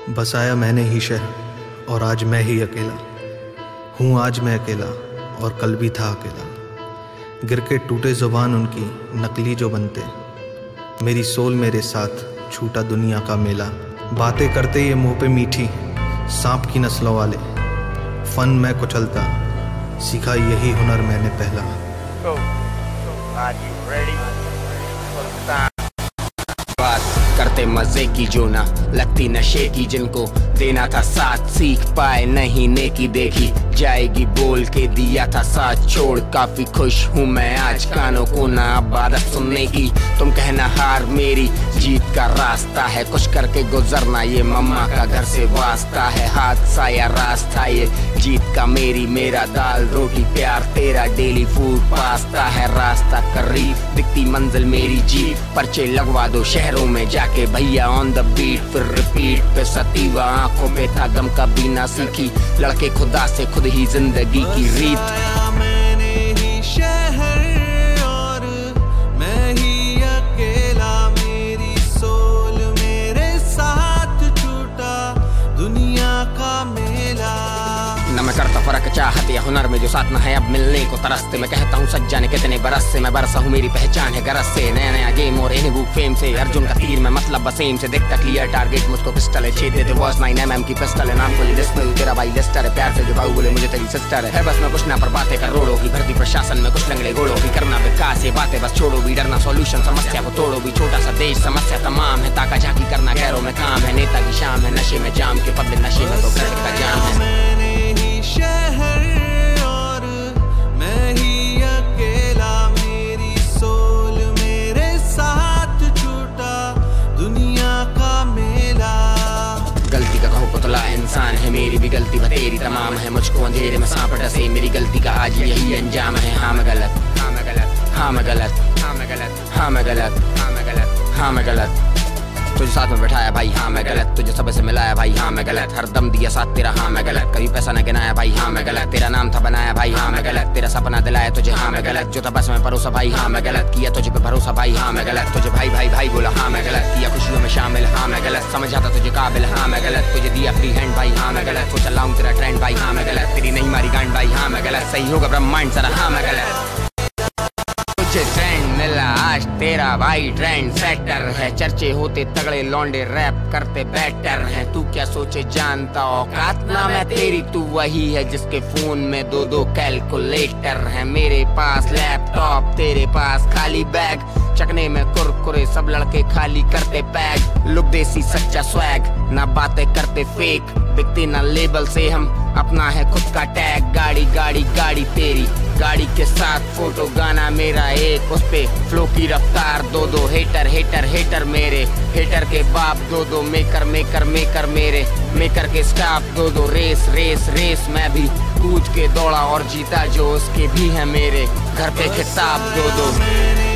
बसाया मैंने ही शहर और आज मैं ही अकेला हूँ। आज मैं अकेला और कल भी था अकेला। गिर के टूटे ज़ुबान उनकी नकली जो बनते, मेरी सोल मेरे साथ छूटा दुनिया का मेला। बातें करते ये मुँह पे मीठी सांप की नस्लों वाले, फ़न मैं कुचलता सीखा यही हुनर मैंने पहला। बात करते मजे की जो ना लगती नशे की, जिनको देना था साथ सीख पाए नहीं नेकी देखी जाएगी बोल के दिया था साथ छोड़। काफी खुश हूँ मैं आज कानों को ना आबादत सुनने की। तुम कहना हार मेरी जीत का रास्ता है, कुछ करके गुजरना ये मम्मा का घर से वास्ता है। हादसा या रास्ता ये जीत का मेरी, मेरा दाल रोटी प्यार तेरा डेली फूड पास्ता है। रास्ता करीब दिखती मंजिल मेरी जीत, पर्चे लगवा दो शहरों में जाके भैया ऑन द बीट। फिर रिपीट पे सतीवा आंखों पे था गम का बीना सीखी, लड़के खुदा से खुद ही जिंदगी की रीत। मैंने ही शहर और मैं ही अकेला, मेरी सोल मेरे साथ छूटा दुनिया का मेला। न मैं करता फर्क चाहत या हुनर में जो साथ न है अब मिलने को तरसते। मैं कहता हूँ सच जाने कितने बरस से मैं बरसा हूँ, मेरी पहचान है गरज से। नया नया गेम और एनी बुक फेम से, अर्जुन का तीर में मतलब बसेम से। देखता क्लियर टारगेट मुझको पिस्टल है, छेद देते वॉस 9mm की पिस्टल है। नाम को लिस्ट तेरा भाई लिस्टर है, प्यार से जो भाऊ बोले मुझे तेरी सिस्टर है। बस मैं कुछ ना पर बातें कर रोड़ों की, भर्ती प्रशासन में कुछ लंगड़े घोड़ों की। करना विकास ये बातें बस छोड़ो भी, डरना सॉल्यूशन समस्या को तोड़ो भी। छोटा सा देश समस्या तमाम है, ताका झाकी करना गैरों में काम है। नेता की शाम है नशे में जाम के, पब्लिक नशे में तो क्रेडिट का जाम है। मैंने ही शहर और मैं ही अकेला, मेरी सोल मेरे साथ छूटा दुनिया का मेला। गलती का कहो पुतला इंसान है, मेरी भी गलती तेरी तमाम है। मुझको अंधेरे में सांप डसे, मेरी गलती का आज यही अंजाम है। हाँ मैं गलत, हाँ मैं गलत, हाँ मैं गलत, हाँ मैं गलत, हाँ मैं गलत, हाँ मैं गलत, हाँ मैं गलत। तुझे साथ में बैठाया भाई हाँ मैं गलत, तुझे सबसे मिलाया भाई हाँ मैं गलत। हर दम दिया साथ तेरा हाँ मैं गलत, कभी पैसा न गिनाया भाई हाँ मैं गलत। तेरा नाम था बनाया भाई हाँ मैं गलत, तेरा सपना दिलाया तुझे हाँ मैं गलत। जो था बस में परोसा भाई हाँ मैं गलत, किया तुझे पे भरोसा भाई हाँ मैं गलत। तुझे भाई भाई भाई बोला हाँ मैं गलत, किया खुशियों में शामिल हाँ मैं गलत। समझ आता तुझे काबिल हाँ मैं गलत, तुझे दिया फ्री हैंड भाई हाँ मैं गलत। तो चलाऊं तेरा ट्रेंड भाई हाँ मैं गलत, तेरी नहीं मारी गांड भाई हाँ मैं गलत। सही होगा ब्रह्मांड सारा हाँ मैं गलत। तुझे ट्रेंड मिला आज तेरा भाई ट्रेंड सेटर है, चर्चे होते तगड़े लौंडे रैप करते बेटर हैं। तू क्या सोचे जानता औकात ना मैं तेरी, तू वही है जिसके फोन में दो दो कैलकुलेटर है। मेरे पास लैपटॉप तेरे पास खाली बैग, चकने में कुरकुरे सब लड़के खाली करते पैग। लुक देसी सच्चा स्वैग ना बातें करते फेक, बिकते ना लेबल से हम अपना है खुद का टैग। गाड़ी गाड़ी गाड़ी तेरी गाड़ी के साथ फोटो गाना मेरा एक, उस पे फ्लो की रफ्तार दो दो। हेटर हेटर हेटर मेरे, हेटर के बाप दो दो। मेकर मेकर मेकर मेरे, मेकर के स्टाफ दो दो। रेस रेस रेस मैं भी कूद के दौड़ा और जीता जो उसके भी है मेरे घर पे खिताब दो दो।